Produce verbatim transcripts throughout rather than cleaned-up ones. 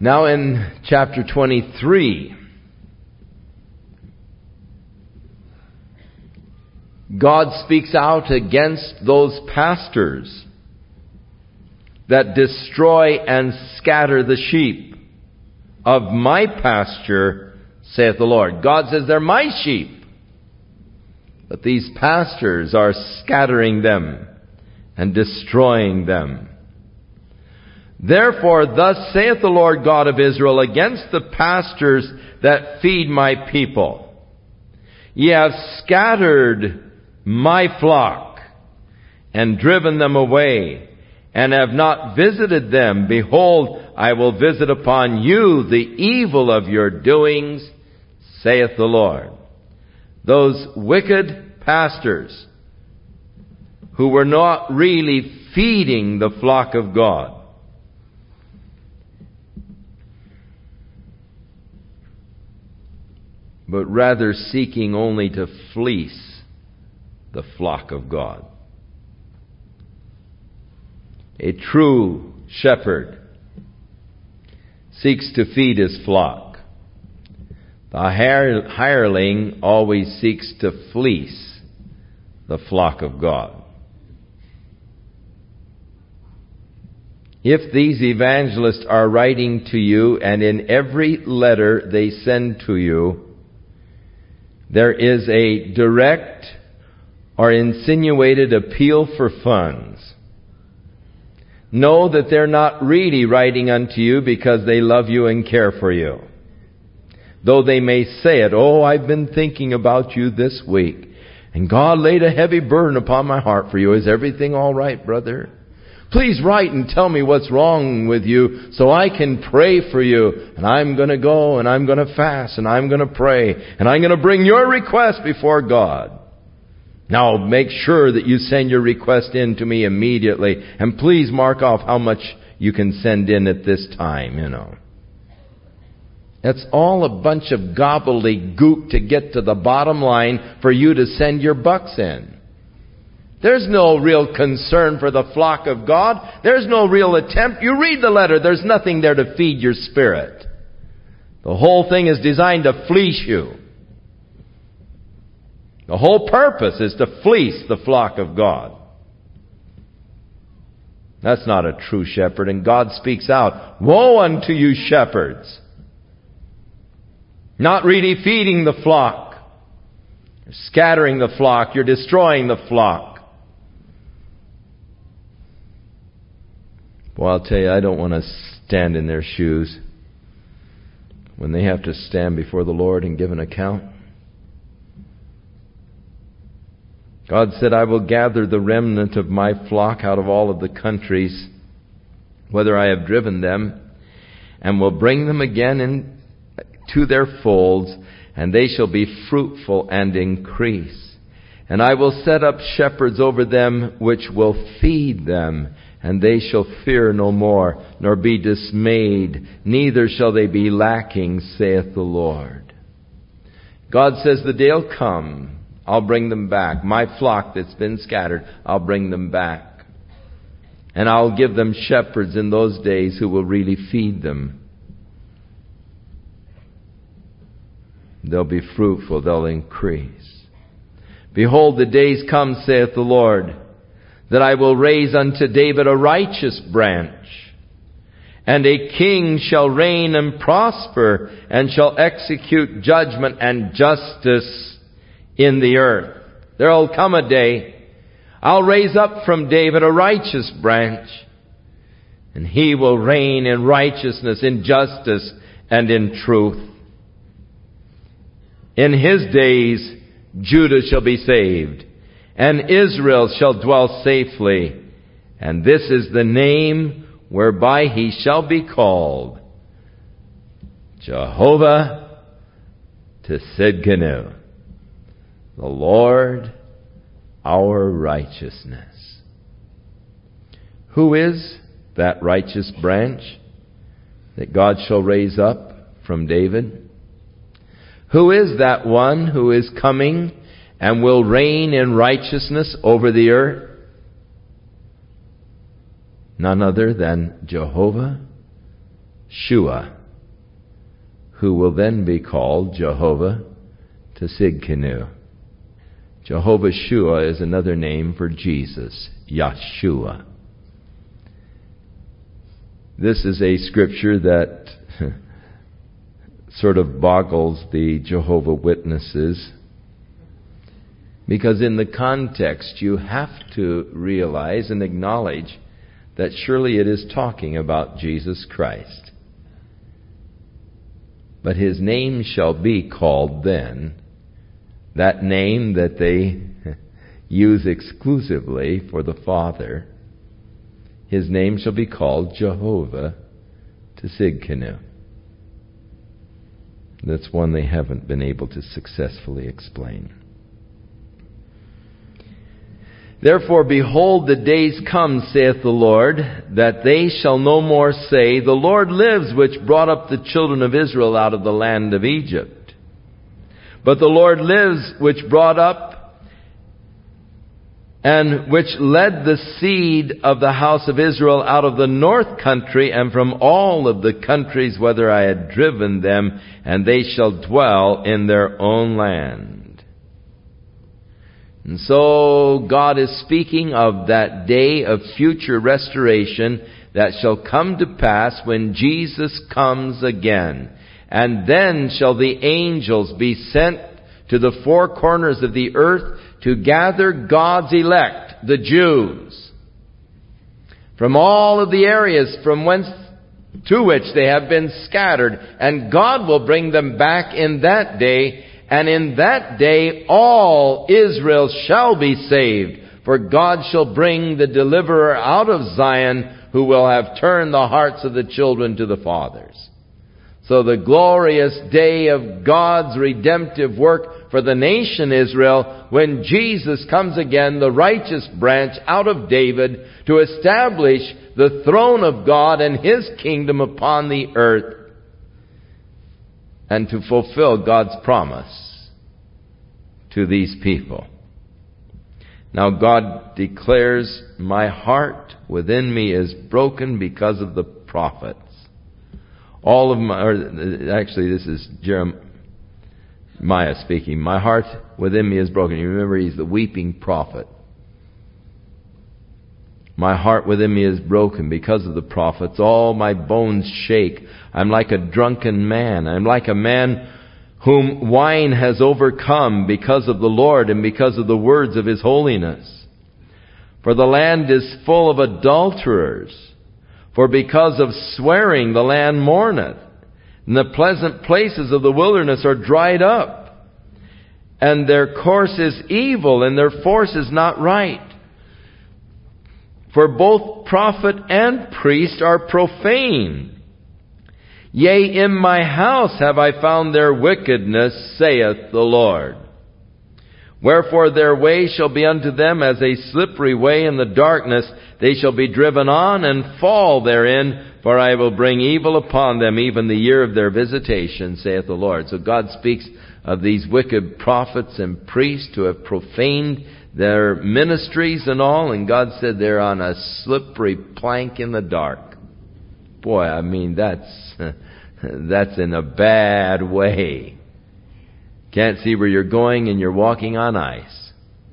Now in chapter twenty-three, God speaks out against those pastors that destroy and scatter the sheep of my pasture, saith the Lord. God says they're my sheep, but these pastors are scattering them and destroying them. Therefore, thus saith the Lord God of Israel against the pastors that feed my people. Ye have scattered my flock and driven them away, and have not visited them. Behold, I will visit upon you the evil of your doings, saith the Lord. Those wicked pastors who were not really feeding the flock of God. But rather seeking only to fleece the flock of God. A true shepherd seeks to feed his flock. The hireling always seeks to fleece the flock of God. If these evangelists are writing to you, and in every letter they send to you, there is a direct or insinuated appeal for funds, know that they're not really writing unto you because they love you and care for you. Though they may say it, oh, I've been thinking about you this week, and God laid a heavy burden upon my heart for you. Is everything all right, brother? Please write and tell me what's wrong with you so I can pray for you. And I'm going to go and I'm going to fast and I'm going to pray and I'm going to bring your request before God. Now make sure that you send your request in to me immediately. And please mark off how much you can send in at this time, you know. That's all a bunch of gobbledygook to get to the bottom line for you to send your bucks in. There's no real concern for the flock of God. There's no real attempt. You read the letter, there's nothing there to feed your spirit. The whole thing is designed to fleece you. The whole purpose is to fleece the flock of God. That's not a true shepherd, and God speaks out, woe unto you shepherds, not really feeding the flock. You're scattering the flock. You're destroying the flock. Well, I'll tell you, I don't want to stand in their shoes when they have to stand before the Lord and give an account. God said, I will gather the remnant of my flock out of all of the countries, whether I have driven them, and will bring them again in to their folds, and they shall be fruitful and increase. And I will set up shepherds over them which will feed them, and they shall fear no more, nor be dismayed, neither shall they be lacking, saith the Lord. God says, the day will come, I'll bring them back. My flock that's been scattered, I'll bring them back. And I'll give them shepherds in those days who will really feed them. They'll be fruitful, they'll increase. Behold, the days come, saith the Lord, that I will raise unto David a righteous branch, and a king shall reign and prosper, and shall execute judgment and justice in the earth. There'll come a day, I'll raise up from David a righteous branch, and he will reign in righteousness, in justice, and in truth. In his days, Judah shall be saved, and Israel shall dwell safely. And this is the name whereby he shall be called, Jehovah Tsidkenu, the Lord our righteousness. Who is that righteous branch that God shall raise up from David? Who is that one who is coming and will reign in righteousness over the earth? None other than Jehovah Shua, who will then be called Jehovah Tsidkenu. Jehovah Shua is another name for Jesus, Yeshua. This is a scripture that sort of boggles the Jehovah Witnesses, because in the context you have to realize and acknowledge that surely it is talking about Jesus Christ. But His name shall be called then, that name that they use exclusively for the Father, His name shall be called Jehovah Tsidkenu. That's one they haven't been able to successfully explain. Therefore, behold, the days come, saith the Lord, that they shall no more say, The Lord lives, which brought up the children of Israel out of the land of Egypt. But the Lord lives, which brought up and which led the seed of the house of Israel out of the north country and from all of the countries whither I had driven them, and they shall dwell in their own land. And so God is speaking of that day of future restoration that shall come to pass when Jesus comes again. And then shall the angels be sent to the four corners of the earth to gather God's elect, the Jews, from all of the areas from whence to which they have been scattered. And God will bring them back in that day. And in that day all Israel shall be saved, for God shall bring the deliverer out of Zion, who will have turned the hearts of the children to the fathers. So the glorious day of God's redemptive work for the nation Israel, when Jesus comes again, the righteous branch out of David, to establish the throne of God and His kingdom upon the earth, and to fulfill God's promise to these people. Now God declares, My heart within me is broken because of the prophets. All of my, or actually this is Jeremiah speaking. My heart within me is broken. You remember, he's the weeping prophet. My heart within me is broken because of the prophets. All my bones shake. I'm like a drunken man. I'm like a man whom wine has overcome because of the Lord and because of the words of His holiness. For the land is full of adulterers. For because of swearing the land mourneth, and the pleasant places of the wilderness are dried up. And their course is evil, and their force is not right. For both prophet and priest are profane. Yea, in my house have I found their wickedness, saith the Lord. Wherefore their way shall be unto them as a slippery way in the darkness. They shall be driven on and fall therein, for I will bring evil upon them, even the year of their visitation, saith the Lord. So God speaks of these wicked prophets and priests who have profaned their ministries and all, and God said they're on a slippery plank in the dark. Boy, I mean, that's that's in a bad way. Can't see where you're going, and you're walking on ice.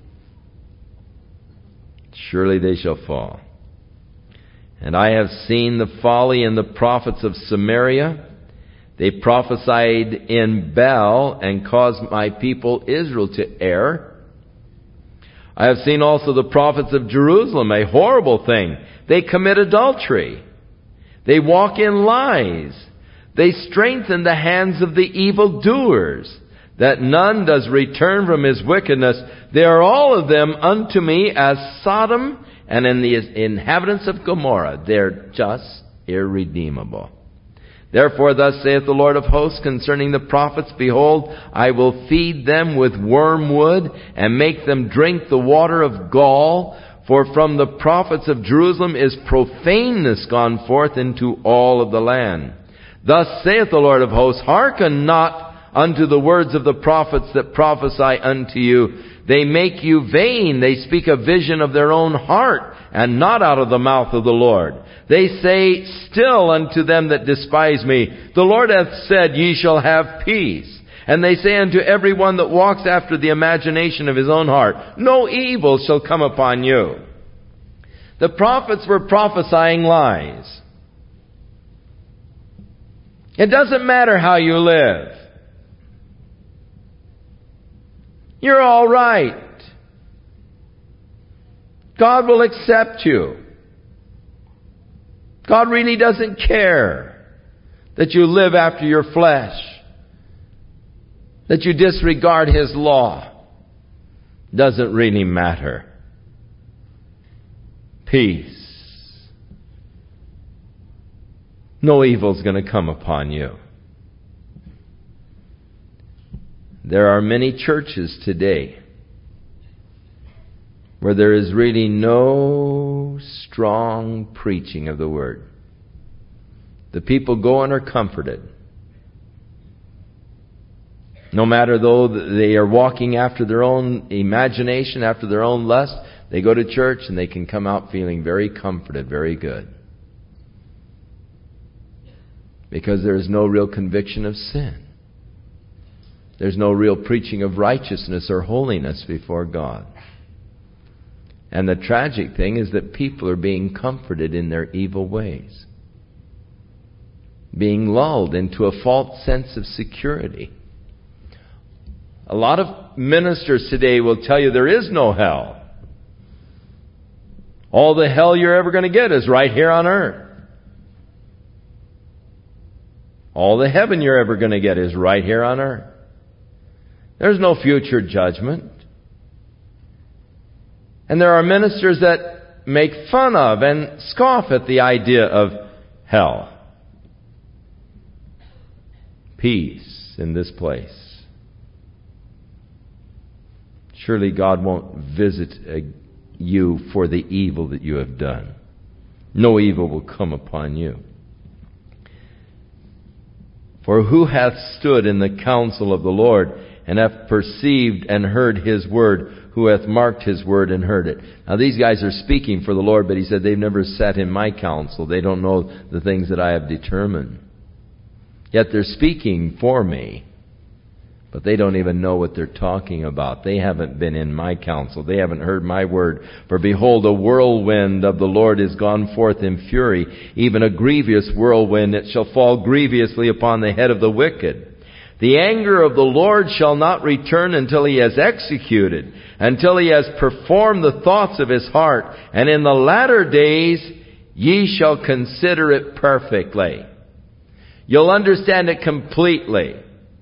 Surely they shall fall. And I have seen the folly in the prophets of Samaria. They prophesied in Baal and caused my people Israel to err. I have seen also the prophets of Jerusalem, a horrible thing. They commit adultery. They walk in lies. They strengthen the hands of the evildoers, that none does return from his wickedness. They are all of them unto me as Sodom and in the inhabitants of Gomorrah. They're just irredeemable. Therefore thus saith the Lord of hosts concerning the prophets, Behold, I will feed them with wormwood and make them drink the water of gall. For from the prophets of Jerusalem is profaneness gone forth into all of the land. Thus saith the Lord of hosts, Hearken not unto the words of the prophets that prophesy unto you. They make you vain. They speak a vision of their own heart, and not out of the mouth of the Lord. They say still unto them that despise me, the Lord hath said, ye shall have peace. And they say unto every one that walks after the imagination of his own heart, no evil shall come upon you. The prophets were prophesying lies. It doesn't matter how you live. You're all right. God will accept you. God really doesn't care that you live after your flesh, that you disregard His law. Doesn't really matter. Peace. No evil's going to come upon you. There are many churches today where there is really no strong preaching of the Word. The people go and are comforted. No matter though they are walking after their own imagination, after their own lust, they go to church and they can come out feeling very comforted, very good. Because there is no real conviction of sin. There's no real preaching of righteousness or holiness before God. And the tragic thing is that people are being comforted in their evil ways. Being lulled into a false sense of security. A lot of ministers today will tell you there is no hell. All the hell you're ever going to get is right here on earth. All the heaven you're ever going to get is right here on earth. There's no future judgment. And there are ministers that make fun of and scoff at the idea of hell. Peace in this place. Surely God won't visit you for the evil that you have done. No evil will come upon you. For who hath stood in the counsel of the Lord, and hath perceived and heard His word, who hath marked His word and heard it? Now these guys are speaking for the Lord, but he said they've never sat in my counsel. They don't know the things that I have determined. Yet they're speaking for me. But they don't even know what they're talking about. They haven't been in my counsel. They haven't heard my word. For behold, a whirlwind of the Lord is gone forth in fury, even a grievous whirlwind. It shall fall grievously upon the head of the wicked. The anger of the Lord shall not return until He has executed, until He has performed the thoughts of His heart. And in the latter days ye shall consider it perfectly. You'll understand it completely.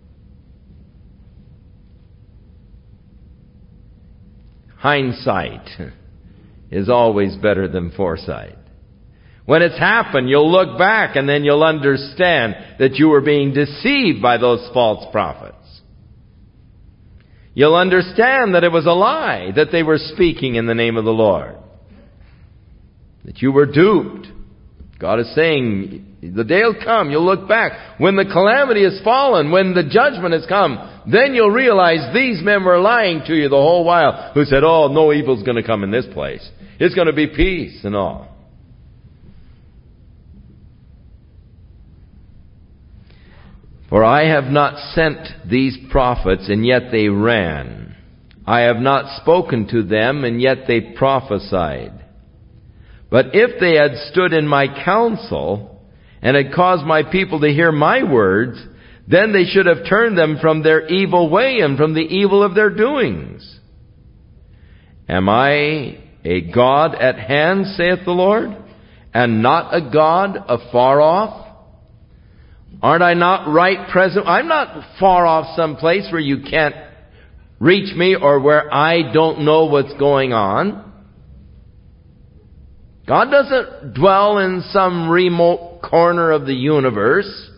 Hindsight is always better than foresight. When it's happened, you'll look back and then you'll understand that you were being deceived by those false prophets. You'll understand that it was a lie, that they were speaking in the name of the Lord. That you were duped. God is saying, the day will come, you'll look back. When the calamity has fallen, when the judgment has come, then you'll realize these men were lying to you the whole while, who said, oh, no evil's going to come in this place. It's going to be peace and all. For I have not sent these prophets, and yet they ran. I have not spoken to them, and yet they prophesied. But if they had stood in my counsel, and had caused my people to hear my words, then they should have turned them from their evil way and from the evil of their doings. Am I a God at hand, saith the Lord, and not a God afar off? Aren't I not right present? I'm not far off someplace where you can't reach me or where I don't know what's going on. God doesn't dwell in some remote corner of the universe.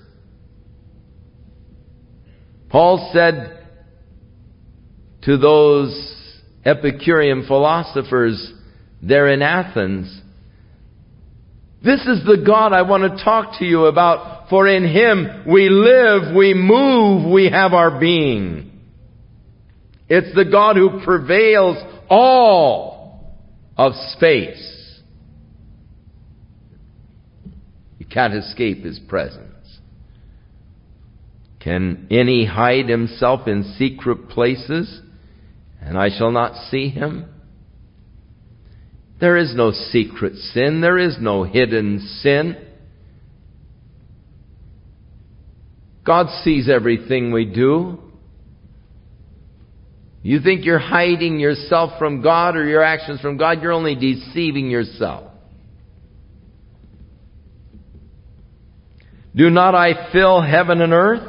Paul said to those Epicurean philosophers there in Athens, this is the God I want to talk to you about for in Him we live, we move, we have our being. It's the God who prevails all of space. You can't escape His presence. Can any hide himself in secret places, and I shall not see him? There is no secret sin. There is no hidden sin. God sees everything we do. You think you're hiding yourself from God or your actions from God, you're only deceiving yourself. Do not I fill heaven and earth,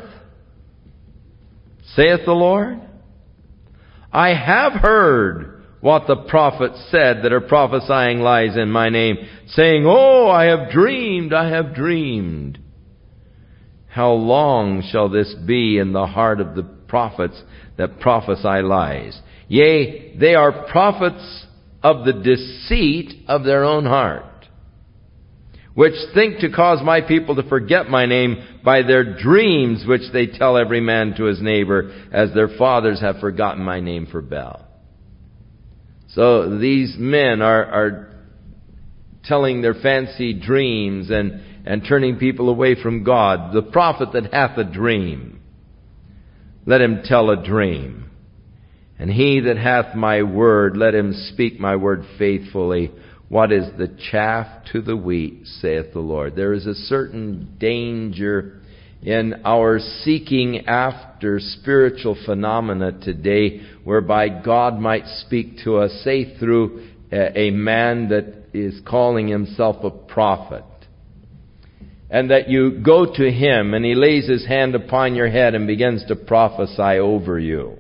saith the Lord? I have heard what the prophets said that are prophesying lies in my name, saying, Oh, I have dreamed, I have dreamed. How long shall this be in the heart of the prophets that prophesy lies? Yea, they are prophets of the deceit of their own heart, which think to cause my people to forget my name by their dreams, which they tell every man to his neighbor, as their fathers have forgotten my name for Baal. So these men are, are telling their fancy dreams and, and turning people away from God. The prophet that hath a dream, let him tell a dream. And he that hath my word, let him speak my word faithfully. What is the chaff to the wheat, saith the Lord. There is a certain danger in our seeking after spiritual phenomena today, whereby God might speak to us, say through a man that is calling himself a prophet. And that you go to him and he lays his hand upon your head and begins to prophesy over you,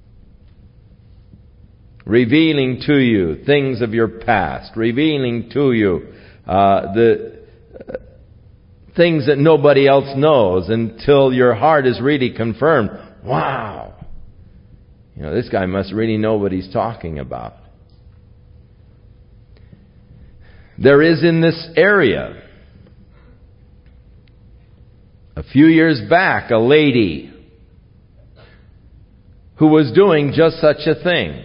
revealing to you things of your past, revealing to you uh, the uh, things that nobody else knows, until your heart is really confirmed. Wow! You know, this guy must really know what he's talking about. There is in this area, a few years back, a lady who was doing just such a thing.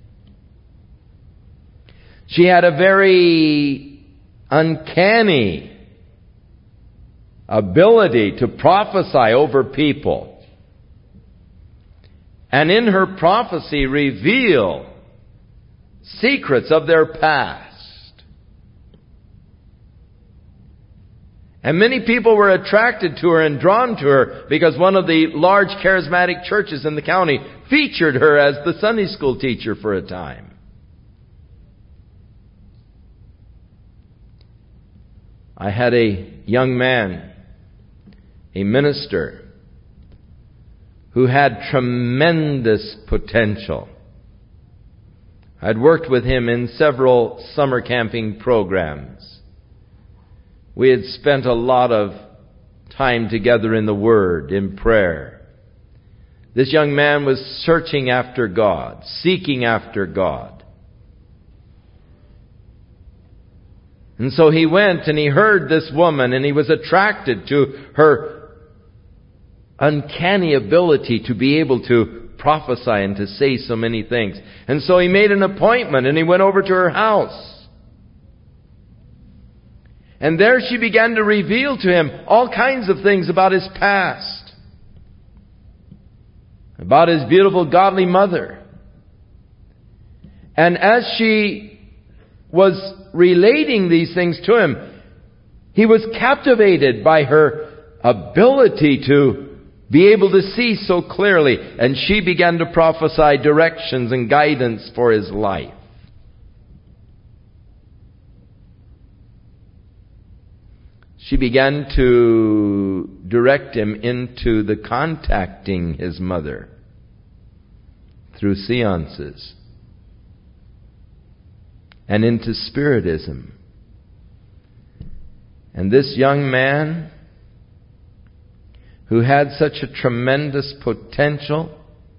She had a very uncanny ability to prophesy over people. And in her prophecy reveal secrets of their past. And many people were attracted to her and drawn to her because one of the large charismatic churches in the county featured her as the Sunday school teacher for a time. I had a young man, a minister, who had tremendous potential. I'd worked with him in several summer camping programs. We had spent a lot of time together in the Word, in prayer. This young man was searching after God, seeking after God. And so he went and he heard this woman, and he was attracted to her uncanny ability to be able to prophesy and to say so many things. And so he made an appointment and he went over to her house. And there she began to reveal to him all kinds of things about his past, about his beautiful godly mother. And as she was relating these things to him, he was captivated by her ability to be able to see so clearly. And she began to prophesy directions and guidance for his life. She began to direct him into the contacting his mother through seances, and into Spiritism. And this young man, who had such a tremendous potential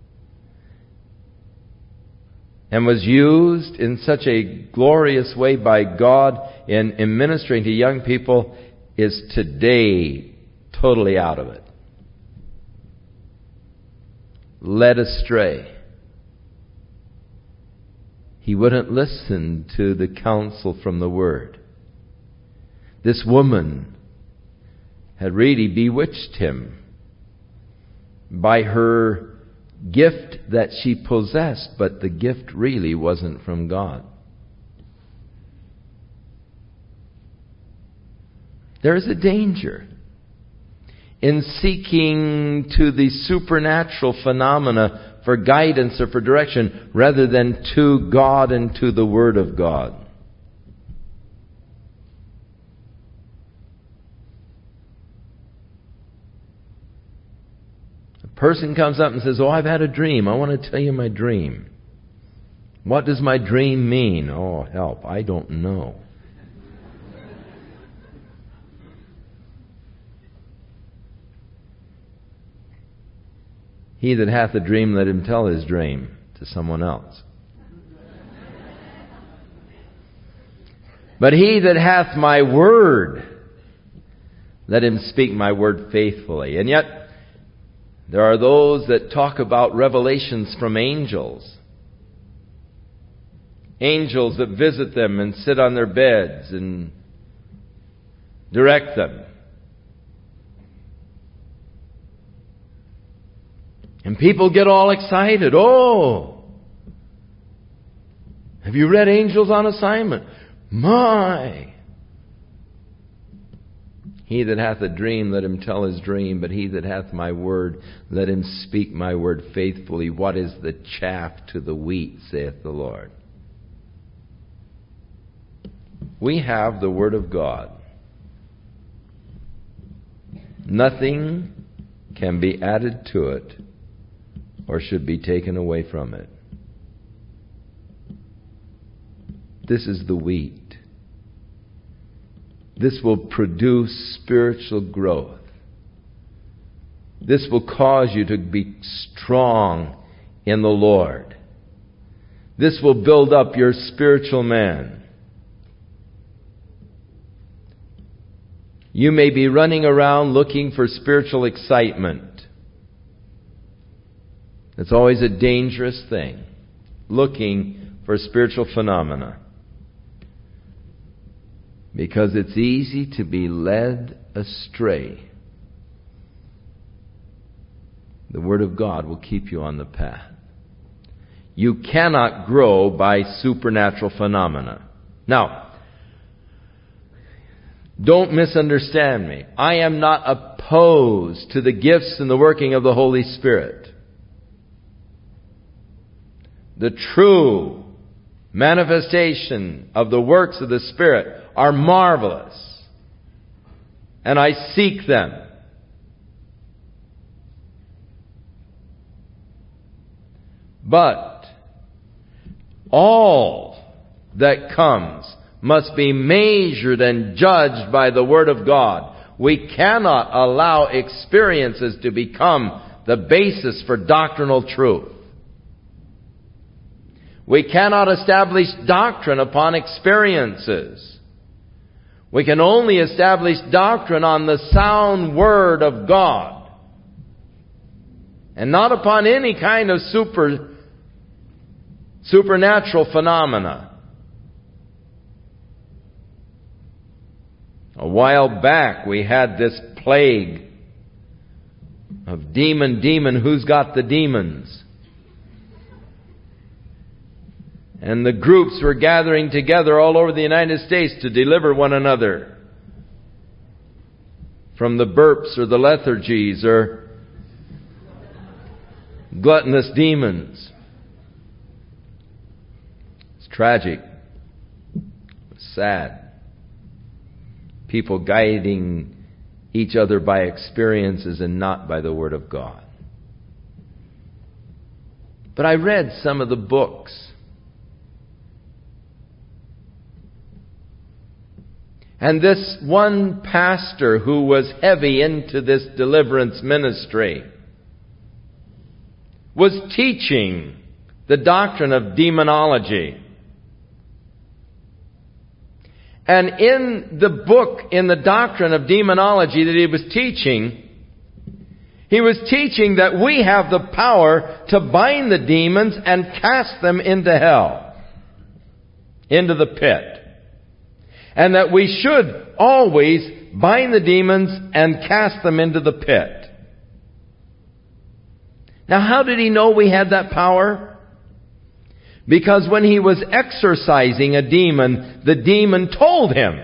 and was used in such a glorious way by God in, in ministering to young people, is today totally out of it. Led astray. He wouldn't listen to the counsel from the Word. This woman had really bewitched him by her gift that she possessed, but the gift really wasn't from God. There is a danger in seeking to the supernatural phenomena for guidance or for direction rather than to God and to the Word of God. A person comes up and says, "Oh, I've had a dream. I want to tell you my dream." What does my dream mean? Oh, help, I don't know. He that hath a dream, let him tell his dream to someone else. But he that hath my word, let him speak my word faithfully. And yet, there are those that talk about revelations from angels. Angels that visit them and sit on their beds and direct them. And people get all excited. Oh! Have you read Angels on Assignment? My! He that hath a dream, let him tell his dream. But he that hath my word, let him speak my word faithfully. What is the chaff to the wheat, saith the Lord? We have the Word of God. Nothing can be added to it or should be taken away from it. This is the wheat. This will produce spiritual growth. This will cause you to be strong in the Lord. This will build up your spiritual man. You may be running around looking for spiritual excitement. It's always a dangerous thing, looking for spiritual phenomena. Because it's easy to be led astray. The Word of God will keep you on the path. You cannot grow by supernatural phenomena. Now, don't misunderstand me. I am not opposed to the gifts and the working of the Holy Spirit. The true manifestation of the works of the Spirit are marvelous. And I seek them. But all that comes must be measured and judged by the Word of God. We cannot allow experiences to become the basis for doctrinal truth. We cannot establish doctrine upon experiences. We can only establish doctrine on the sound Word of God. And not upon any kind of super, supernatural phenomena. A while back we had this plague of demon, demon, who's got the demons? And the groups were gathering together all over the United States to deliver one another from the burps or the lethargies or gluttonous demons. It's tragic. It's sad. People guiding each other by experiences and not by the Word of God. But I read some of the books. And this one pastor who was heavy into this deliverance ministry was teaching the doctrine of demonology. And in the book, in the doctrine of demonology that he was teaching, he was teaching that we have the power to bind the demons and cast them into hell, into the pit. And that we should always bind the demons and cast them into the pit. Now, how did he know we had that power? Because when he was exorcising a demon, the demon told him.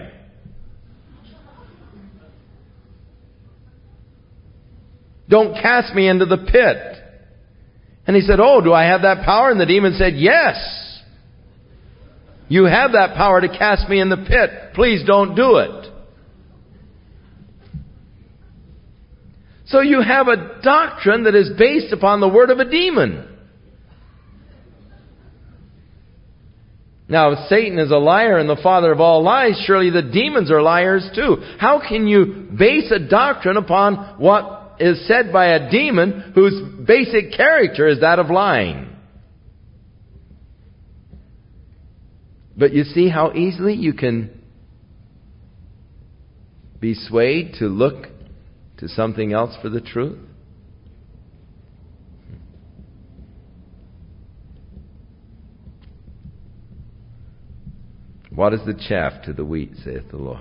Don't cast me into the pit. And he said, oh, do I have that power? And the demon said, yes. You have that power to cast me in the pit. Please don't do it. So you have a doctrine that is based upon the word of a demon. Now, if Satan is a liar and the father of all lies, surely the demons are liars too. How can you base a doctrine upon what is said by a demon whose basic character is that of lying? But you see how easily you can be swayed to look to something else for the truth? What is the chaff to the wheat, saith the Lord?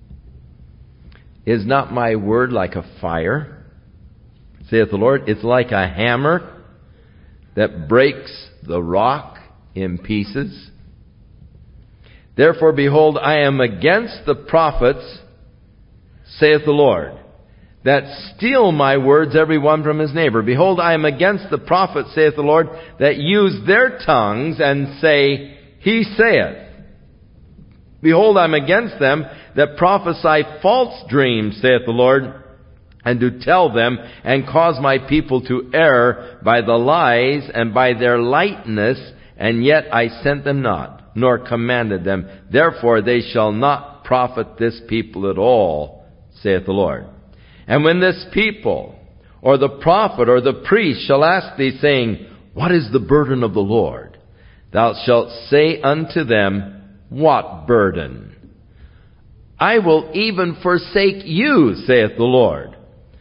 Is not my word like a fire, saith the Lord? It's like a hammer that breaks the rock in pieces. Therefore, behold, I am against the prophets, saith the Lord, that steal my words every one from his neighbor. Behold, I am against the prophets, saith the Lord, that use their tongues and say, he saith. Behold, I am against them that prophesy false dreams, saith the Lord, and do tell them, and cause my people to err by the lies and by their lightness, and yet I sent them not, nor commanded them. Therefore they shall not profit this people at all, saith the Lord. And when this people, or the prophet, or the priest shall ask thee, saying, what is the burden of the Lord? Thou shalt say unto them, what burden? I will even forsake you, saith the Lord.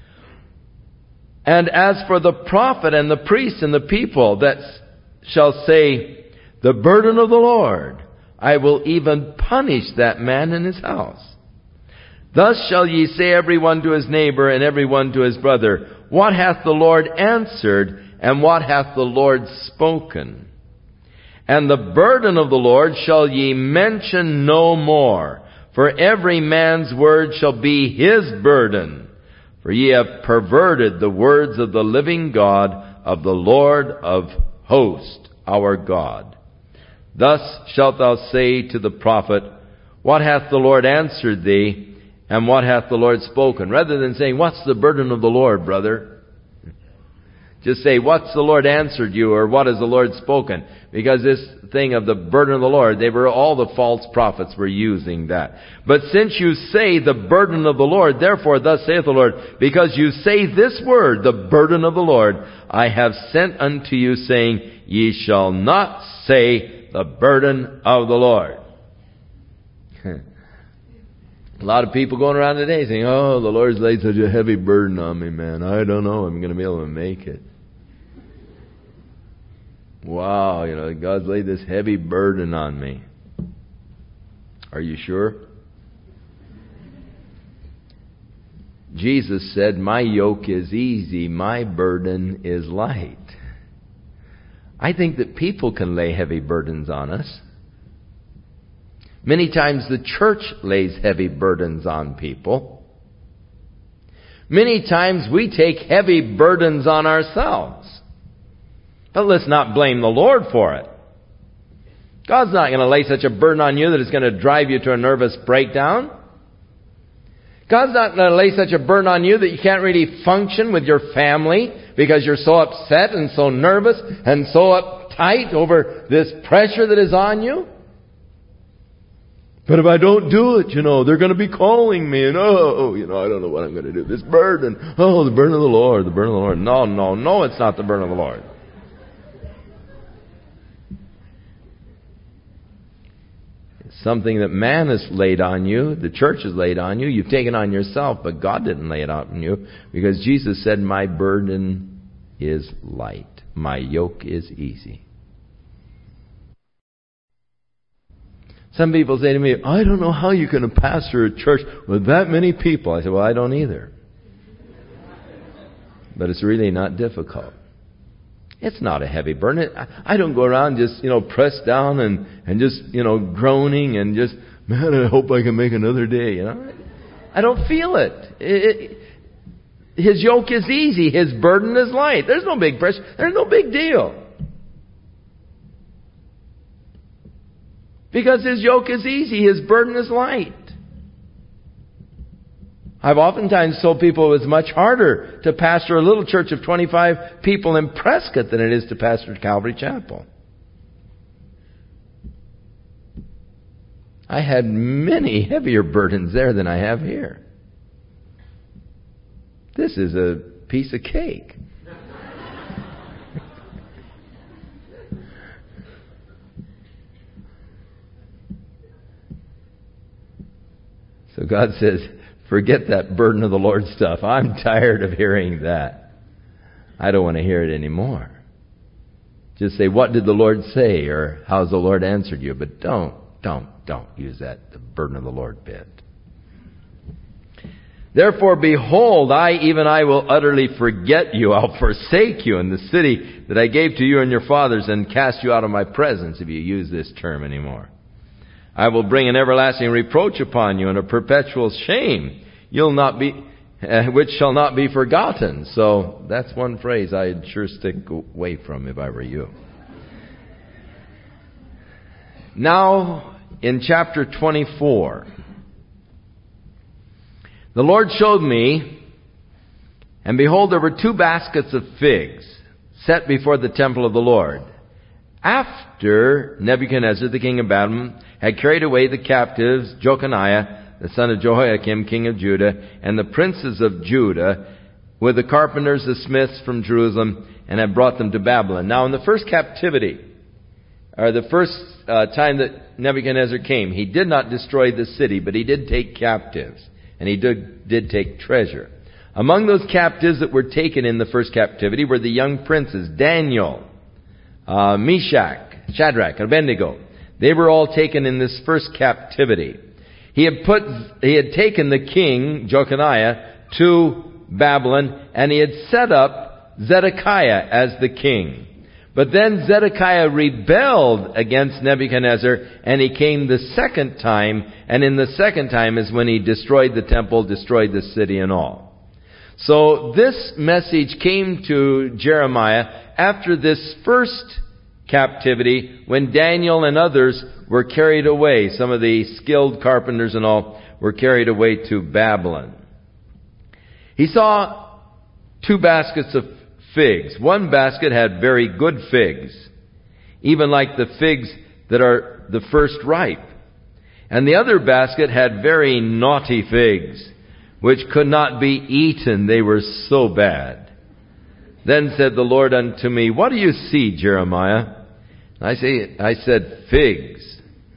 And as for the prophet and the priest and the people that shall say, the burden of the Lord, I will even punish that man in his house. Thus shall ye say every one to his neighbor and every one to his brother, what hath the Lord answered, and what hath the Lord spoken? And the burden of the Lord shall ye mention no more, for every man's word shall be his burden. For ye have perverted the words of the living God, of the Lord of hosts, our God. Thus shalt thou say to the prophet, what hath the Lord answered thee, and what hath the Lord spoken? Rather than saying, what's the burden of the Lord, brother? Just say, what's the Lord answered you, or what has the Lord spoken? Because this thing of the burden of the Lord, they were, all the false prophets were using that. But since you say the burden of the Lord, therefore thus saith the Lord, because you say this word, the burden of the Lord, I have sent unto you, saying, ye shall not say the burden of the Lord. A lot of people going around today saying, oh, the Lord's laid such a heavy burden on me, man. I don't know I'm going to be able to make it. Wow, you know, God's laid this heavy burden on me. Are you sure? Jesus said, my yoke is easy, my burden is light. I think that people can lay heavy burdens on us. Many times the church lays heavy burdens on people. Many times we take heavy burdens on ourselves. But let's not blame the Lord for it. God's not going to lay such a burden on you that it's going to drive you to a nervous breakdown. God's not going to lay such a burden on you that you can't really function with your family because you're so upset and so nervous and so uptight over this pressure that is on you. But if I don't do it, you know, they're going to be calling me and, oh, you know, I don't know what I'm going to do. This burden, oh, the burden of the Lord, the burden of the Lord. No, no, no, it's not the burden of the Lord. something that man has laid on you, the church has laid on you. You've taken on yourself, but God didn't lay it on you, because Jesus said, my burden is light. My yoke is easy. Some people say to me, I don't know how you can pastor a church with that many people. I said, well, I don't either. But it's really not difficult. It's not a heavy burden. I don't go around just, you know, pressed down and, and just, you know, groaning and just, man, I hope I can make another day. You know, I don't feel it. it, it his yoke is easy. His burden is light. There's no big pressure. There's no big deal. Because His yoke is easy. His burden is light. I've oftentimes told people it's much harder to pastor a little church of twenty-five people in Prescott than it is to pastor Calvary Chapel. I had many heavier burdens there than I have here. This is a piece of cake. So God says, forget that burden of the Lord stuff. I'm tired of hearing that. I don't want to hear it anymore. Just say, what did the Lord say? Or how's the Lord answered you? But don't, don't, don't use that, the burden of the Lord bit. Therefore, behold, I, even I, will utterly forget you. I'll forsake you in the city that I gave to you and your fathers, and cast you out of my presence, if you use this term anymore. I will bring an everlasting reproach upon you, and a perpetual shame. You'll not be, uh, which shall not be forgotten. So that's one phrase I'd sure stick away from if I were you. Now, in chapter twenty-four, the Lord showed me, and behold, there were two baskets of figs set before the temple of the Lord, after Nebuchadnezzar, the king of Babylon, had carried away the captives, Jeconiah, the son of Jehoiakim, king of Judah, and the princes of Judah, with the carpenters, the smiths from Jerusalem, and had brought them to Babylon. Now, in the first captivity, or the first uh, time that Nebuchadnezzar came, he did not destroy the city, but he did take captives, and he did, did take treasure. Among those captives that were taken in the first captivity were the young princes, Daniel, uh, Meshach, Shadrach, and Abednego. They were all taken in this first captivity. He had put, he had taken the king, Jeconiah, to Babylon, and he had set up Zedekiah as the king. But then Zedekiah rebelled against Nebuchadnezzar, and he came the second time, and in the second time is when he destroyed the temple, destroyed the city and all. So this message came to Jeremiah after this first captivity, when Daniel and others were carried away. Some of the skilled carpenters and all were carried away to Babylon. He saw two baskets of figs. One basket had very good figs, even like the figs that are the first ripe. And the other basket had very naughty figs, which could not be eaten. They were so bad. Then said the Lord unto me, what do you see, Jeremiah? I say, I said, figs.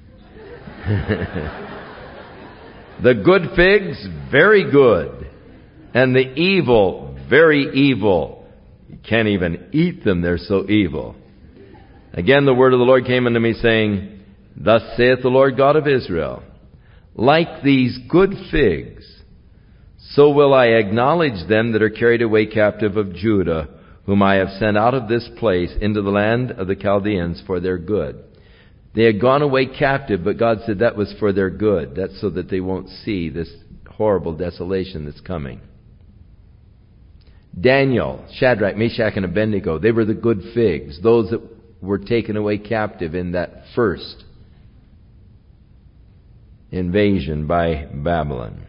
The good figs, very good. And the evil, very evil. You can't even eat them, they're so evil. Again, the word of the Lord came unto me, saying, thus saith the Lord God of Israel, like these good figs, so will I acknowledge them that are carried away captive of Judah, whom I have sent out of this place into the land of the Chaldeans for their good. They had gone away captive, but God said that was for their good. That's so that they won't see this horrible desolation that's coming. Daniel, Shadrach, Meshach, and Abednego, they were the good figs, those that were taken away captive in that first invasion by Babylon.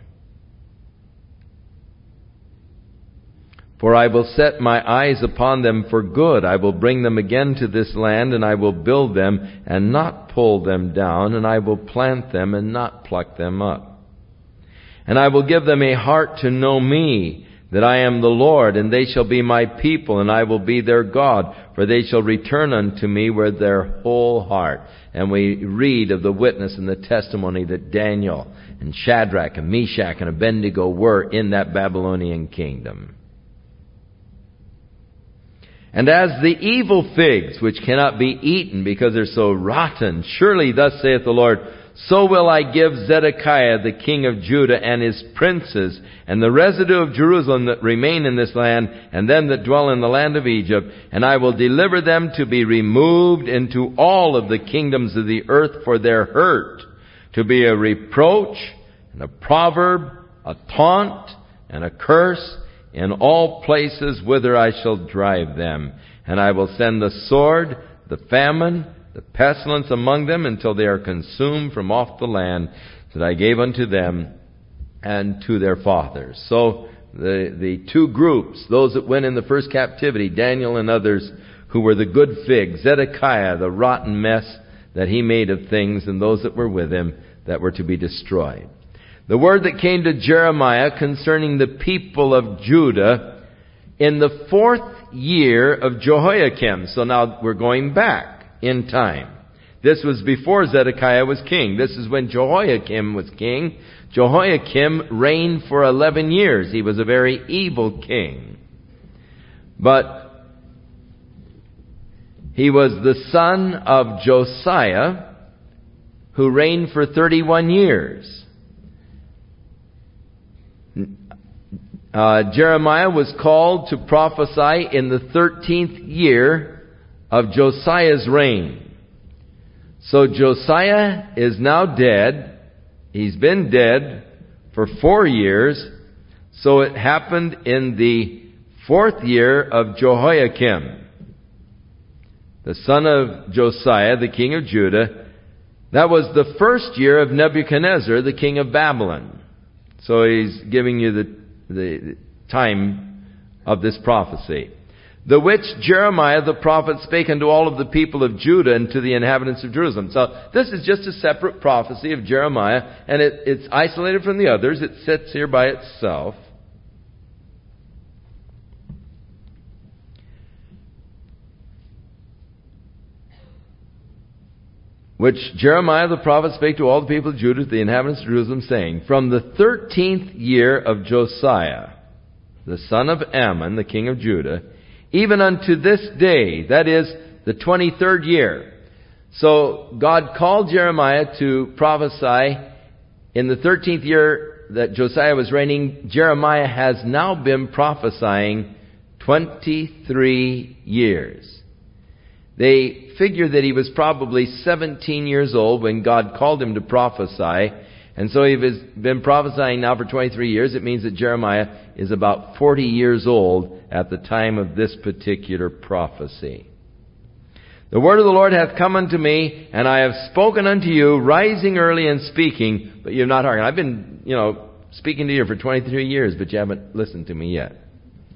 For I will set my eyes upon them for good. I will bring them again to this land, and I will build them and not pull them down, and I will plant them and not pluck them up. And I will give them a heart to know me, that I am the Lord, and they shall be my people, and I will be their God, for they shall return unto me with their whole heart. And we read of the witness and the testimony that Daniel and Shadrach and Meshach and Abednego were in that Babylonian kingdom. And as the evil figs, which cannot be eaten because they're so rotten, surely thus saith the Lord, so will I give Zedekiah the king of Judah and his princes and the residue of Jerusalem that remain in this land and them that dwell in the land of Egypt, and I will deliver them to be removed into all of the kingdoms of the earth for their hurt, to be a reproach and a proverb, a taunt and a curse in all places whither I shall drive them. And I will send the sword, the famine, the pestilence among them until they are consumed from off the land that I gave unto them and to their fathers. So the, the two groups, those that went in the first captivity, Daniel and others who were the good figs, Zedekiah, the rotten mess that he made of things, and those that were with him that were to be destroyed. The word that came to Jeremiah concerning the people of Judah in the fourth year of Jehoiakim. So now we're going back in time. This was before Zedekiah was king. This is when Jehoiakim was king. Jehoiakim reigned for eleven years. He was a very evil king. But he was the son of Josiah, who reigned for thirty-one years. Uh, Jeremiah was called to prophesy in the thirteenth year of Josiah's reign. So Josiah is now dead. He's been dead for four years. So it happened in the fourth year of Jehoiakim, the son of Josiah, the king of Judah. That was the first year of Nebuchadnezzar, the king of Babylon. So he's giving you the, the time of this prophecy. The which Jeremiah the prophet spake unto all of the people of Judah and to the inhabitants of Jerusalem. So this is just a separate prophecy of Jeremiah, and it, it's isolated from the others. It sits here by itself. Which Jeremiah the prophet spake to all the people of Judah, to the inhabitants of Jerusalem, saying, from the thirteenth year of Josiah, the son of Ammon, the king of Judah, even unto this day, that is, the twenty-third year. So God called Jeremiah to prophesy in the thirteenth year that Josiah was reigning. Jeremiah has now been prophesying twenty-three years. They figure that he was probably seventeen years old when God called him to prophesy. And so he has been prophesying now for twenty-three years. It means that Jeremiah is about forty years old at the time of this particular prophecy. The word of the Lord hath come unto me, and I have spoken unto you, rising early and speaking, but you have not hearkened. I've been, you know, speaking to you for twenty-three years, but you haven't listened to me yet.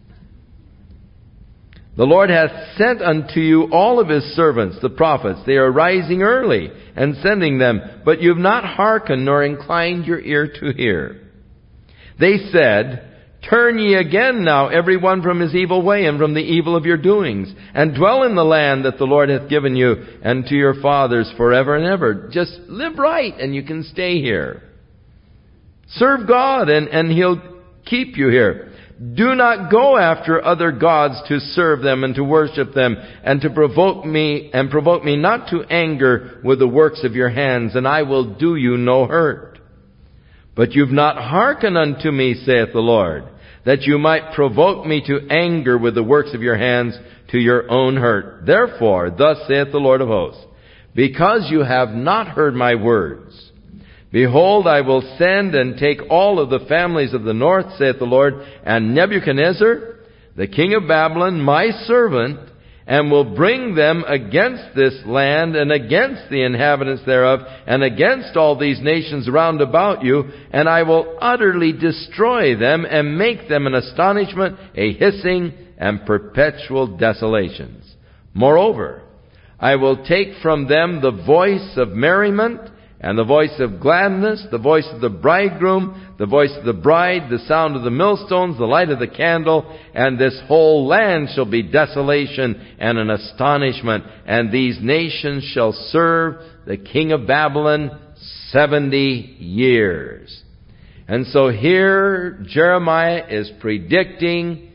The Lord hath sent unto you all of his servants, the prophets. They are rising early and sending them, but you have not hearkened nor inclined your ear to hear. They said, turn ye again now every one from his evil way and from the evil of your doings, and dwell in the land that the Lord hath given you and to your fathers forever and ever. Just live right and you can stay here. Serve God and, and he'll keep you here. Do not go after other gods to serve them and to worship them and to provoke me and provoke me not to anger with the works of your hands, and I will do you no hurt. But you've not hearkened unto me, saith the Lord, that you might provoke me to anger with the works of your hands to your own hurt. Therefore, thus saith the Lord of hosts, because you have not heard my words, behold, I will send and take all of the families of the north, saith the Lord, and Nebuchadnezzar, the king of Babylon, my servant, and will bring them against this land and against the inhabitants thereof and against all these nations round about you, and I will utterly destroy them and make them an astonishment, a hissing, and perpetual desolations. Moreover, I will take from them the voice of merriment and the voice of gladness, the voice of the bridegroom, the voice of the bride, the sound of the millstones, the light of the candle, and this whole land shall be desolation and an astonishment, and these nations shall serve the king of Babylon seventy years. And so here Jeremiah is predicting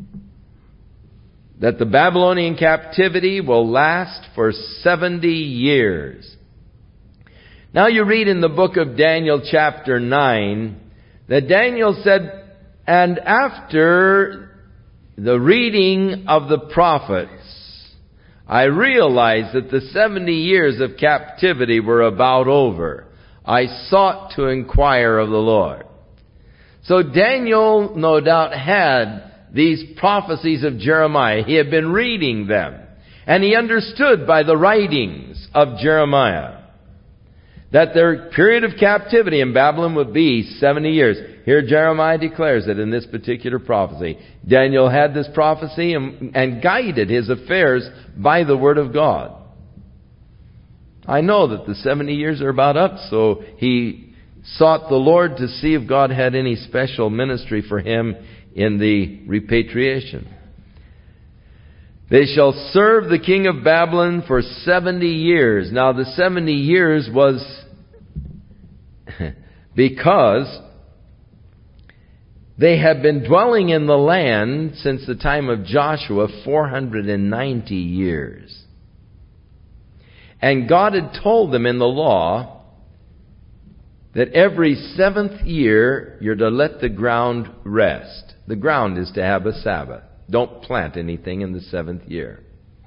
that the Babylonian captivity will last for seventy years. Now you read in the book of Daniel chapter nine that Daniel said, and after the reading of the prophets, I realized that the seventy years of captivity were about over. I sought to inquire of the Lord. So Daniel no doubt had these prophecies of Jeremiah. He had been reading them. And he understood by the writings of Jeremiah that their period of captivity in Babylon would be seventy years. Here Jeremiah declares it in this particular prophecy. Daniel had this prophecy and, and guided his affairs by the Word of God. I know that the seventy years are about up, so he sought the Lord to see if God had any special ministry for him in the repatriation. They shall serve the king of Babylon for seventy years. Now the seventy years was because they had been dwelling in the land since the time of Joshua four hundred ninety years. And God had told them in the law that every seventh year you're to let the ground rest. The ground is to have a Sabbath. Don't plant anything in the seventh year.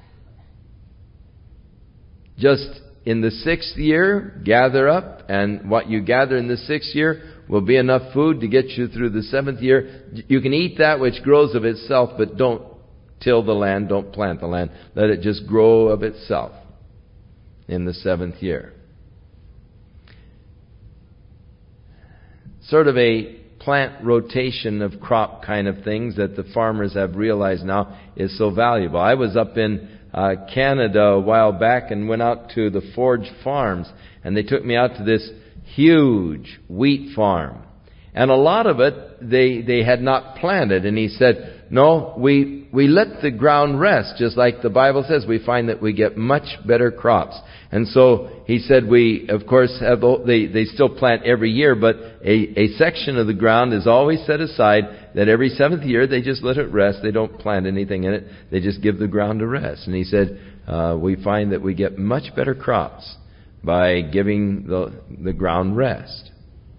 Just in the sixth year, gather up, and what you gather in the sixth year will be enough food to get you through the seventh year. You can eat that which grows of itself, but don't till the land, don't plant the land. Let it just grow of itself in the seventh year. Sort of a plant rotation of crop kind of things that the farmers have realized now is so valuable. I was up in uh, Canada a while back and went out to the Forge Farms, and they took me out to this huge wheat farm. And a lot of it they they had not planted, and he said, no, we we let the ground rest, just like the Bible says. We find that we get much better crops. And so he said we, of course, have the, they, they still plant every year, but a, a section of the ground is always set aside that every seventh year they just let it rest. They don't plant anything in it. They just give the ground a rest. And he said, uh, we find that we get much better crops by giving the, the ground rest.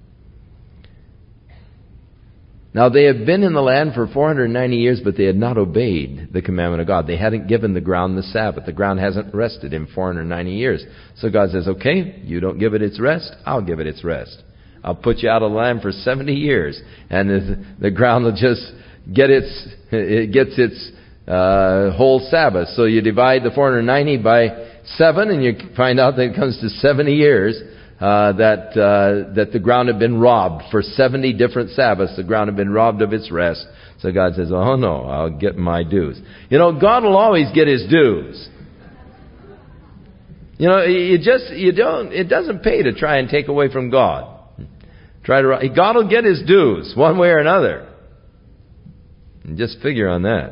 Now, they had been in the land for four hundred ninety years, but they had not obeyed the commandment of God. They hadn't given the ground the Sabbath. The ground hasn't rested in four hundred ninety years. So God says, okay, you don't give it its rest, I'll give it its rest. I'll put you out of the land for seventy years, and the, the ground will just get its, it gets its uh, whole Sabbath. So you divide the four hundred ninety by seven, and you find out that it comes to seventy years. Uh, that uh, that the ground had been robbed for seventy different Sabbaths. The ground had been robbed of its rest. So God says, "Oh no, I'll get my dues." You know, God will always get His dues. You know, you just you don't. It doesn't pay to try and take away from God. Try to. God will get His dues one way or another. And just figure on that.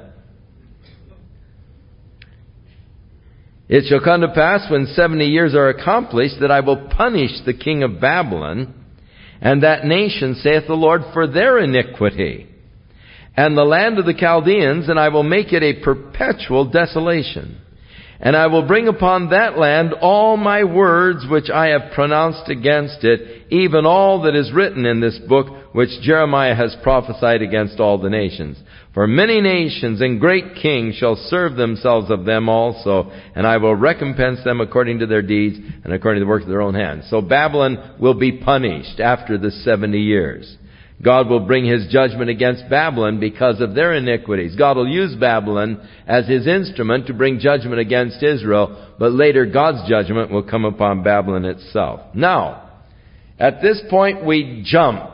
It shall come to pass when seventy years are accomplished that I will punish the king of Babylon and that nation, saith the Lord, for their iniquity, and the land of the Chaldeans, and I will make it a perpetual desolation. And I will bring upon that land all my words which I have pronounced against it, even all that is written in this book which Jeremiah has prophesied against all the nations. For many nations and great kings shall serve themselves of them also, and I will recompense them according to their deeds and according to the work of their own hands. So Babylon will be punished after the seventy years. God will bring His judgment against Babylon because of their iniquities. God will use Babylon as His instrument to bring judgment against Israel, but later God's judgment will come upon Babylon itself. Now, at this point we jump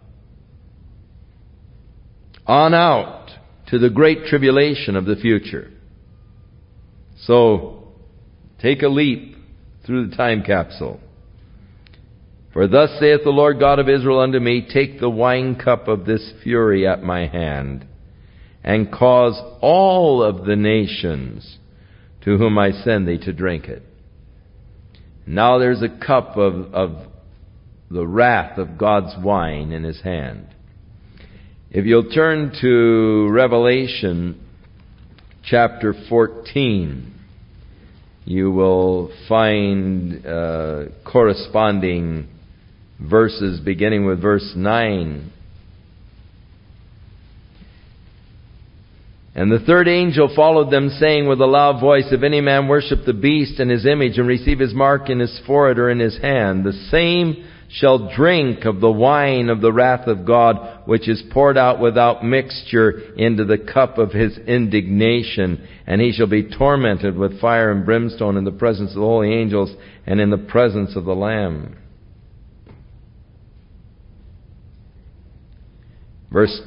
on out to the great tribulation of the future. So, take a leap through the time capsule. For thus saith the Lord God of Israel unto me, take the wine cup of this fury at my hand, and cause all of the nations to whom I send thee to drink it. Now there's a cup of, of the wrath of God's wine in his hand. If you'll turn to Revelation chapter fourteen, you will find uh, corresponding verses beginning with verse nine. And the third angel followed them, saying with a loud voice, if any man worship the beast and his image, and receive his mark in his forehead or in his hand, the same shall drink of the wine of the wrath of God, which is poured out without mixture into the cup of his indignation. And he shall be tormented with fire and brimstone in the presence of the holy angels and in the presence of the Lamb. Verse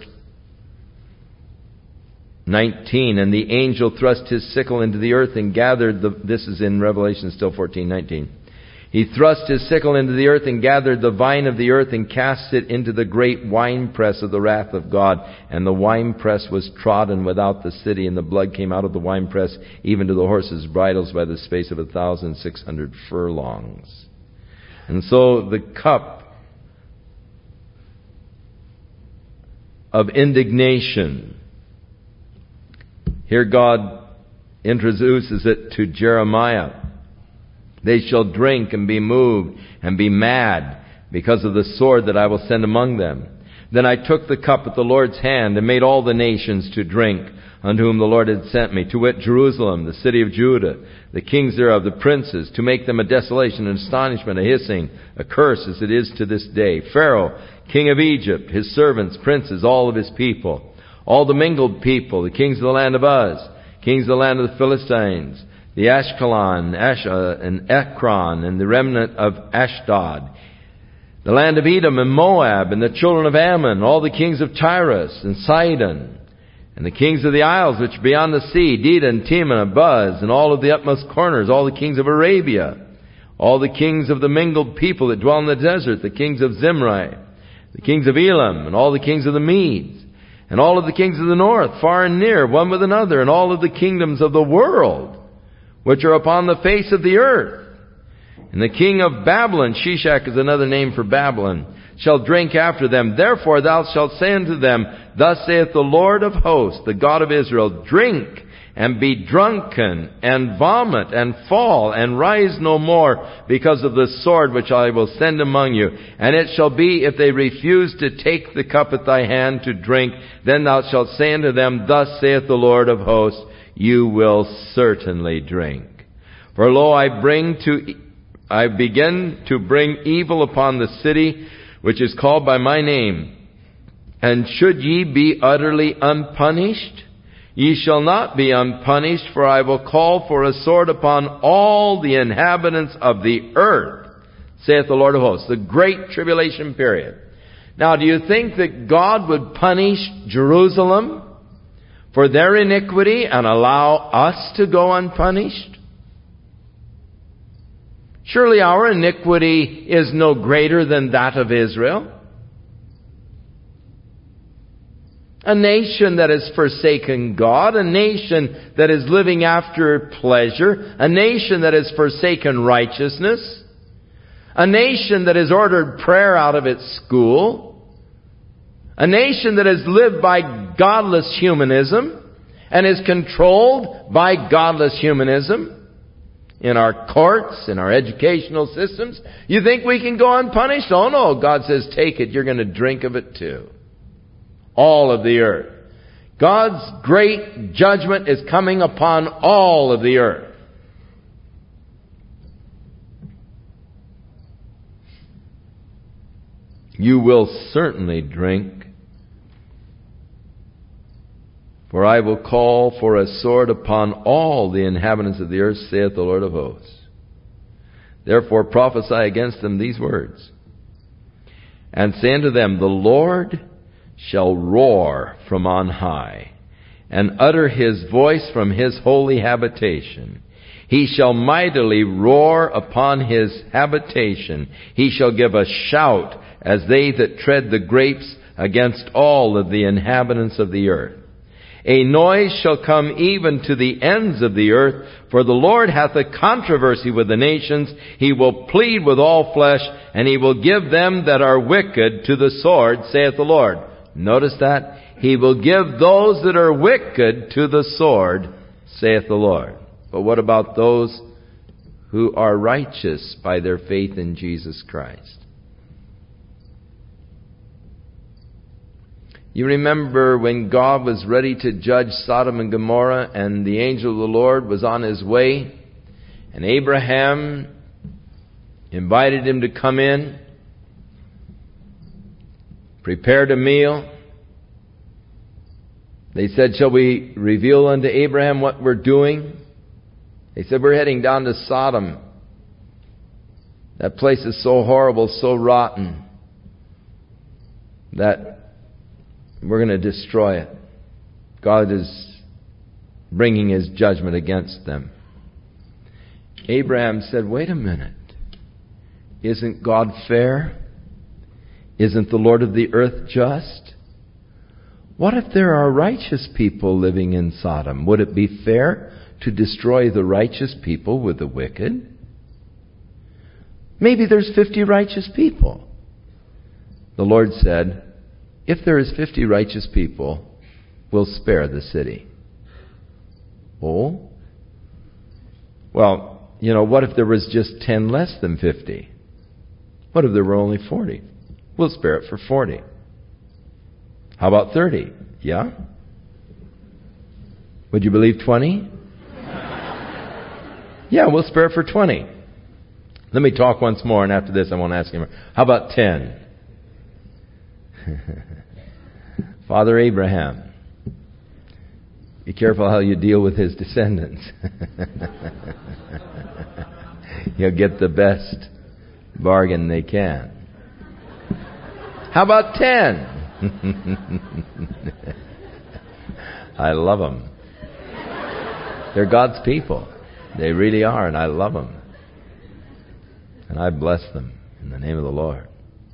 nineteen, and the angel thrust his sickle into the earth and gathered the, this is in Revelation still fourteen nineteen. He thrust his sickle into the earth and gathered the vine of the earth and cast it into the great winepress of the wrath of God. And the winepress was trodden without the city, and the blood came out of the winepress, even to the horses' bridles by the space of a thousand six hundred furlongs. And so the cup of indignation, here God introduces it to Jeremiah. They shall drink and be moved and be mad because of the sword that I will send among them. Then I took the cup at the Lord's hand and made all the nations to drink unto whom the Lord had sent me, to wit, Jerusalem, the city of Judah, the kings thereof, the princes, to make them a desolation, an astonishment, a hissing, a curse, as it is to this day. Pharaoh, king of Egypt, his servants, princes, all of his people, all the mingled people, the kings of the land of Uz, kings of the land of the Philistines, the Ashkelon, Ash, uh, and Ekron, and the remnant of Ashdod, the land of Edom and Moab, and the children of Ammon, all the kings of Tyrus and Sidon, and the kings of the isles which are beyond the sea, Dedan, Teman, Buz, and all of the utmost corners, all the kings of Arabia, all the kings of the mingled people that dwell in the desert, the kings of Zimri, the kings of Elam, and all the kings of the Medes, and all of the kings of the north, far and near, one with another, and all of the kingdoms of the world, which are upon the face of the earth. And the king of Babylon, Shishak is another name for Babylon, shall drink after them. Therefore thou shalt say unto them, thus saith the Lord of hosts, the God of Israel, drink and be drunken and vomit and fall and rise no more because of the sword which I will send among you. And it shall be, if they refuse to take the cup at thy hand to drink, then thou shalt say unto them, thus saith the Lord of hosts, you will certainly drink. For lo, I bring to, I begin to bring evil upon the city which is called by my name. And should ye be utterly unpunished? Ye shall not be unpunished, for I will call for a sword upon all the inhabitants of the earth, saith the Lord of hosts. The great tribulation period. Now, do you think that God would punish Jerusalem for their iniquity and allow us to go unpunished? Surely our iniquity is no greater than that of Israel. A nation that has forsaken God, a nation that is living after pleasure, a nation that has forsaken righteousness, a nation that has ordered prayer out of its school, a nation that has lived by godless humanism and is controlled by godless humanism in our courts, in our educational systems. You think we can go unpunished? Oh no, God says, take it, you're going to drink of it too. All of the earth. God's great judgment is coming upon all of the earth. You will certainly drink, for I will call for a sword upon all the inhabitants of the earth, saith the Lord of hosts. Therefore prophesy against them these words, and say unto them, the Lord shall roar from on high, and utter his voice from his holy habitation. He shall mightily roar upon his habitation. He shall give a shout as they that tread the grapes against all of the inhabitants of the earth. A noise shall come even to the ends of the earth, for the Lord hath a controversy with the nations. He will plead with all flesh, and he will give them that are wicked to the sword, saith the Lord. Notice that? He will give those that are wicked to the sword, saith the Lord. But what about those who are righteous by their faith in Jesus Christ? You remember when God was ready to judge Sodom and Gomorrah, and the angel of the Lord was on his way, and Abraham invited him to come in, prepared a meal. They said, shall we reveal unto Abraham what we're doing? They said, we're heading down to Sodom. That place is so horrible, so rotten, that we're going to destroy it. God is bringing his judgment against them. Abraham said, wait a minute. Isn't God fair? Isn't the Lord of the earth just? What if there are righteous people living in Sodom? Would it be fair to destroy the righteous people with the wicked? Maybe there's fifty righteous people. The Lord said, if there is fifty righteous people, we'll spare the city. Oh? Well, you know, what if there was just ten less than fifty? What if there were only forty? We'll spare it for forty. How about thirty? Yeah? Would you believe twenty? Yeah, we'll spare it for twenty. Let me talk once more, and after this I won't ask him. How about ten? Father Abraham, be careful how you deal with his descendants. You'll get the best bargain they can. How about ten? I love them. They're God's people. They really are, and I love them. And I bless them in the name of the Lord.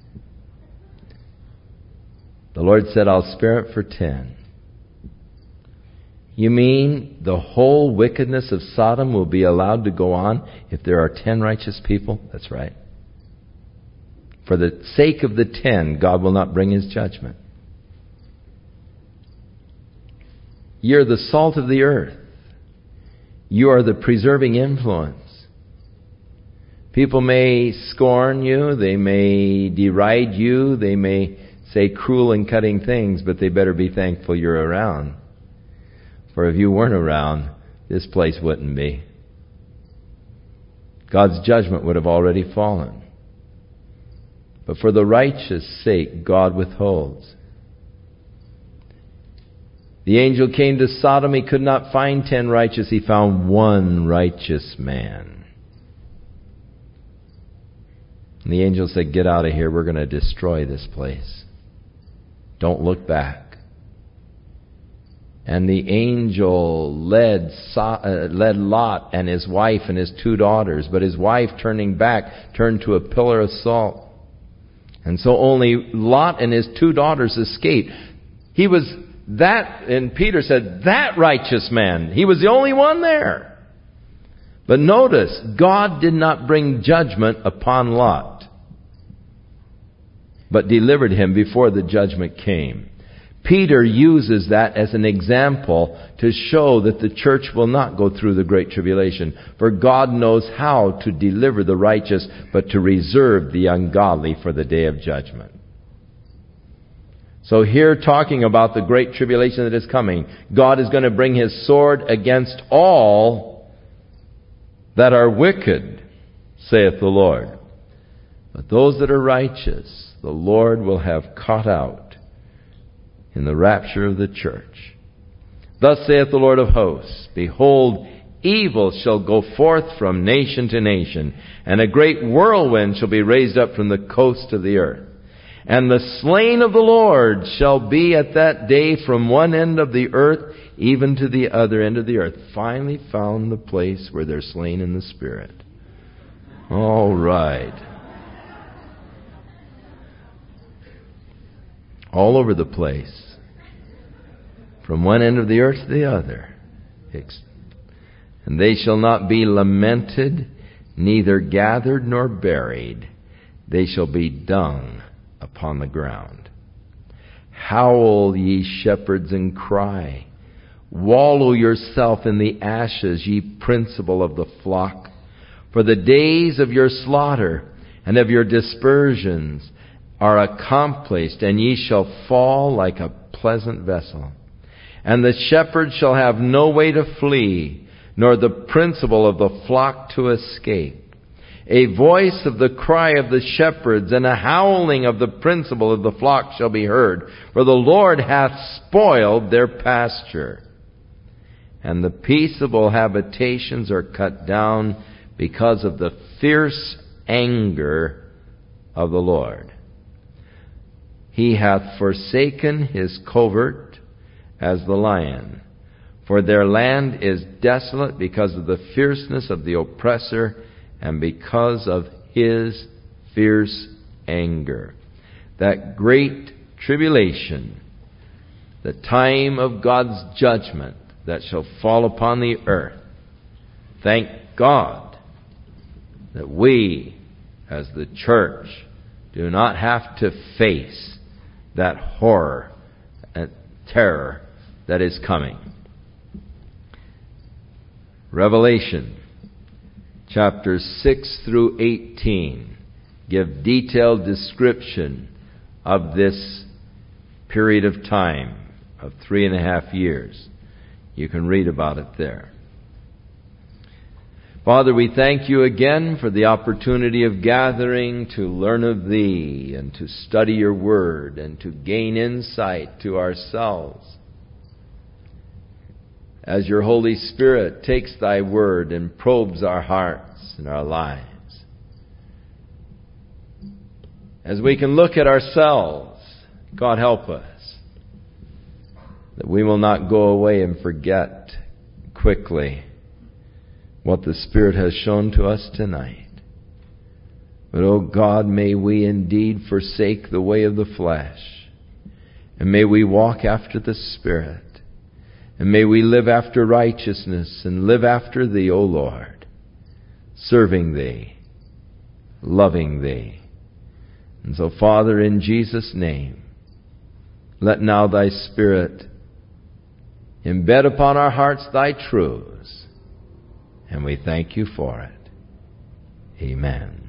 The Lord said, I'll spare it for ten. You mean the whole wickedness of Sodom will be allowed to go on if there are ten righteous people? That's right. For the sake of the ten, God will not bring his judgment. You're the salt of the earth. You are the preserving influence. People may scorn you, they may deride you, they may say cruel and cutting things, but they better be thankful you're around. For if you weren't around, this place wouldn't be. God's judgment would have already fallen. But for the righteous' sake, God withholds. The angel came to Sodom. He could not find ten righteous. He found one righteous man. And the angel said, get out of here. We're going to destroy this place. Don't look back. And the angel led, so- uh, led Lot and his wife and his two daughters. But his wife, turning back, turned to a pillar of salt. And so only Lot and his two daughters escaped. He was that, and Peter said, that righteous man. He was the only one there. But notice, God did not bring judgment upon Lot, but delivered him before the judgment came. Peter uses that as an example to show that the church will not go through the Great Tribulation. For God knows how to deliver the righteous, but to reserve the ungodly for the day of judgment. So here, talking about the Great Tribulation that is coming, God is going to bring his sword against all that are wicked, saith the Lord. But those that are righteous, the Lord will have caught out in the rapture of the church. Thus saith the Lord of hosts, behold, evil shall go forth from nation to nation, and a great whirlwind shall be raised up from the coast of the earth. And the slain of the Lord shall be at that day from one end of the earth even to the other end of the earth. Finally found the place where they're slain in the Spirit. All right. All over the place. From one end of the earth to the other. And they shall not be lamented, neither gathered nor buried. They shall be dung upon the ground. Howl, ye shepherds, and cry. Wallow yourself in the ashes, ye principal of the flock. For the days of your slaughter and of your dispersions are accomplished, and ye shall fall like a pleasant vessel. And the shepherd shall have no way to flee, nor the principal of the flock to escape. A voice of the cry of the shepherds and a howling of the principal of the flock shall be heard. For the Lord hath spoiled their pasture. And the peaceable habitations are cut down because of the fierce anger of the Lord. He hath forsaken his covert as the lion. For their land is desolate because of the fierceness of the oppressor, and because of his fierce anger. That great tribulation, the time of God's judgment that shall fall upon the earth. Thank God that we, as the church, do not have to face that horror and terror that is coming. Revelation chapters six through eighteen give detailed description of this period of time of three and a half years. You can read about it there. Father, we thank you again for the opportunity of gathering to learn of Thee and to study your Word and to gain insight to ourselves. As your Holy Spirit takes thy Word and probes our hearts and our lives. As we can look at ourselves, God help us, that we will not go away and forget quickly what the Spirit has shown to us tonight. But, oh God, may we indeed forsake the way of the flesh, and may we walk after the Spirit. And may we live after righteousness and live after Thee, O Lord, serving Thee, loving Thee. And so, Father, in Jesus' name, let now Thy Spirit embed upon our hearts Thy truths, and we thank you for it. Amen.